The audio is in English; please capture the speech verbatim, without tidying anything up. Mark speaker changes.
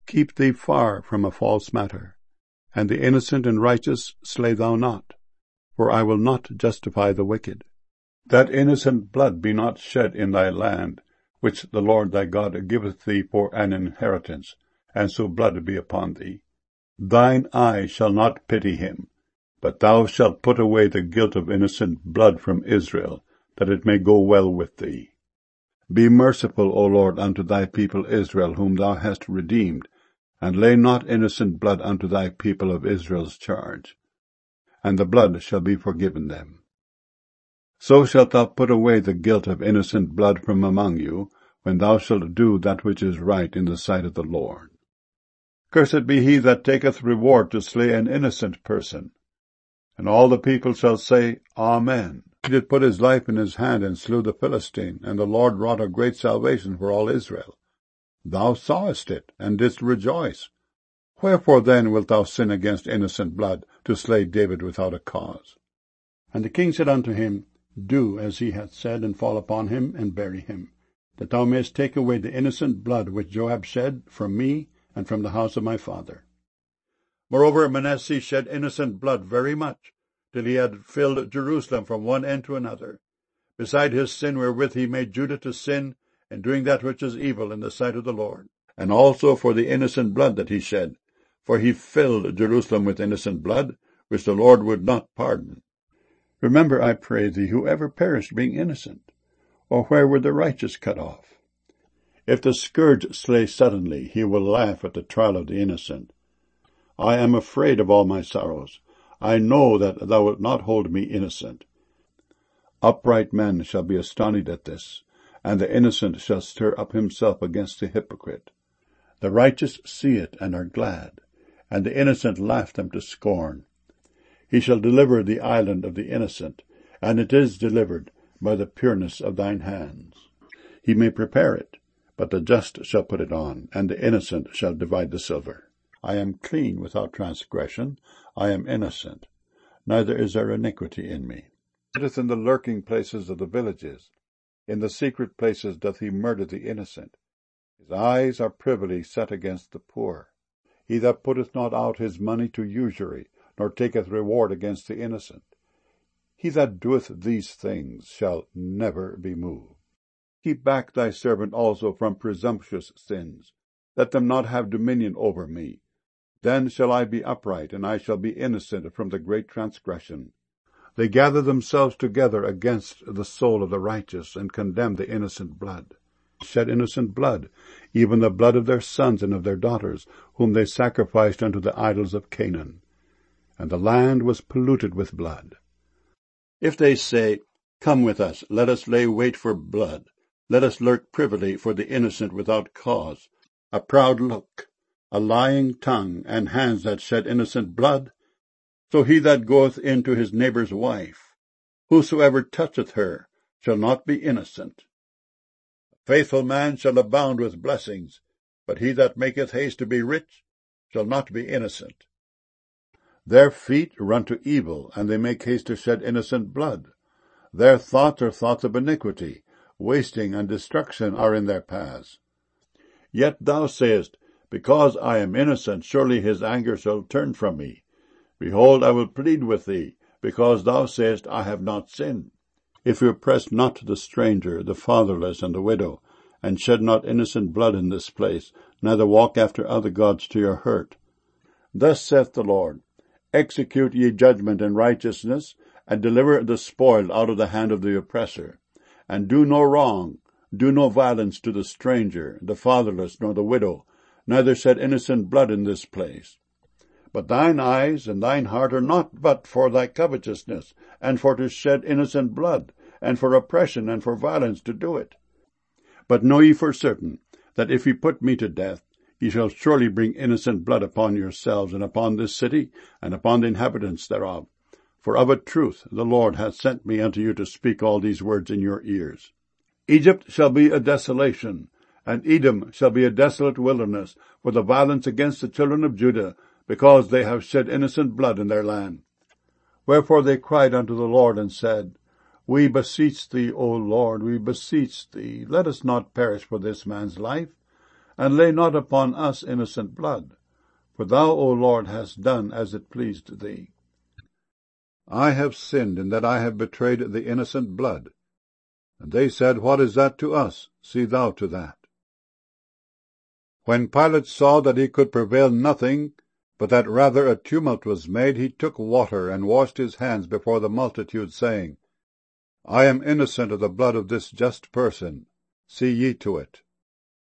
Speaker 1: Keep thee far from a false matter, and the innocent and righteous slay thou not, for I will not justify the wicked. That innocent blood be not shed in thy land, which the Lord thy God giveth thee for an inheritance, and so blood be upon thee. Thine eye shall not pity him, but thou shalt put away the guilt of innocent blood from Israel, that it may go well with thee. Be merciful, O Lord, unto thy people Israel, whom thou hast redeemed, and lay not innocent blood unto thy people of Israel's charge, and the blood shall be forgiven them. So shalt thou put away the guilt of innocent blood from among you, when thou shalt do that which is right in the sight of the Lord. Cursed be he that taketh reward to slay an innocent person. And all the people shall say, Amen. He did put his life in his hand, and slew the Philistine, and the Lord wrought a great salvation for all Israel. Thou sawest it, and didst rejoice. Wherefore then wilt thou sin against innocent blood, to slay David without a cause? And the king said unto him, Do as he hath said, and fall upon him, and bury him, that thou mayest take away the innocent blood which Joab shed from me, and from the house of my father. Moreover, Manasseh shed innocent blood very much, till he had filled Jerusalem from one end to another, beside his sin wherewith he made Judah to sin, in doing that which is evil in the sight of the Lord, and also for the innocent blood that he shed, for he filled Jerusalem with innocent blood, which the Lord would not pardon. Remember, I pray thee, whoever perished being innocent, or where were the righteous cut off? If the scourge slay suddenly, he will laugh at the trial of the innocent. I am afraid of all my sorrows. I know that thou wilt not hold me innocent. Upright men shall be astonished at this, and the innocent shall stir up himself against the hypocrite. The righteous see it and are glad, and the innocent laugh them to scorn. He shall deliver the island of the innocent, and it is delivered by the pureness of thine hands. He may prepare it, but the just shall put it on, and the innocent shall divide the silver. I am clean without transgression, I am innocent, neither is there iniquity in me. He sitteth in the lurking places of the villages, in the secret places doth he murder the innocent. His eyes are privily set against the poor. He that putteth not out his money to usury, nor taketh reward against the innocent. He that doeth these things shall never be moved. Keep back thy servant also from presumptuous sins. Let them not have dominion over me. Then shall I be upright, and I shall be innocent from the great transgression. They gather themselves together against the soul of the righteous, and condemn the innocent blood. Shed innocent blood, even the blood of their sons and of their daughters, whom they sacrificed unto the idols of Canaan. And the land was polluted with blood. If they say, Come with us, let us lay wait for blood, let us lurk privily for the innocent without cause, a proud look, a lying tongue, and hands that shed innocent blood, so he that goeth in to his neighbour's wife, whosoever toucheth her, shall not be innocent. A faithful man shall abound with blessings, but he that maketh haste to be rich shall not be innocent. Their feet run to evil, and they make haste to shed innocent blood. Their thoughts are thoughts of iniquity, wasting and destruction are in their paths. Yet thou sayest, Because I am innocent, surely his anger shall turn from me. Behold, I will plead with thee, because thou sayest, I have not sinned. If you oppress not the stranger, the fatherless, and the widow, and shed not innocent blood in this place, neither walk after other gods to your hurt. Thus saith the Lord, Execute ye judgment and righteousness, and deliver the spoiled out of the hand of the oppressor. And do no wrong, do no violence to the stranger, the fatherless, nor the widow, neither shed innocent blood in this place. But thine eyes and thine heart are not but for thy covetousness, and for to shed innocent blood, and for oppression and for violence to do it. But know ye for certain, that if ye put me to death, ye shall surely bring innocent blood upon yourselves, and upon this city, and upon the inhabitants thereof. For of a truth the Lord hath sent me unto you to speak all these words in your ears. Egypt shall be a desolation, and Edom shall be a desolate wilderness, for the violence against the children of Judah, because they have shed innocent blood in their land. Wherefore they cried unto the Lord, and said, We beseech thee, O Lord, we beseech thee, let us not perish for this man's life, and lay not upon us innocent blood. For thou, O Lord, hast done as it pleased thee. I have sinned in that I have betrayed the innocent blood. And they said, What is that to us? See thou to that. When Pilate saw that he could prevail nothing, but that rather a tumult was made, he took water, and washed his hands before the multitude, saying, I am innocent of the blood of this just person. See ye to it.